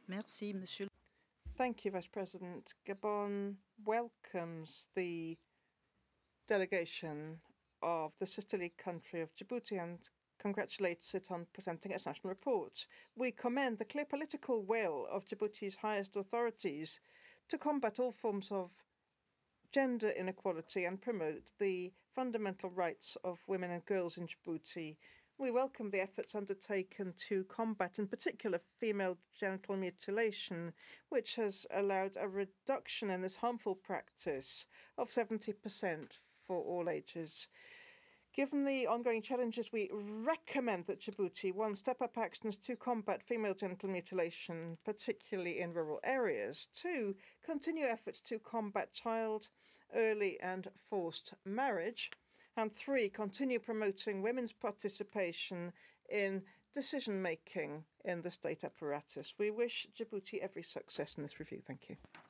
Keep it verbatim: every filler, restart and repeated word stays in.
Merci, Monsieur. Thank you, Vice President. Gabon welcomes the delegation of the sisterly country of Djibouti and congratulates it on presenting its national report. We commend the clear political will of Djibouti's highest authorities to combat all forms of gender inequality and promote the fundamental rights of women and girls in Djibouti. We welcome the efforts undertaken to combat, in particular, female genital mutilation, which has allowed a reduction in this harmful practice of seventy percent for all ages. Given the ongoing challenges, we recommend that Djibouti, one, step up actions to combat female genital mutilation, particularly in rural areas. Two, continue efforts to combat child, early and forced marriage. And three, continue promoting women's participation in decision making in the state apparatus. We wish Djibouti every success in this review. Thank you.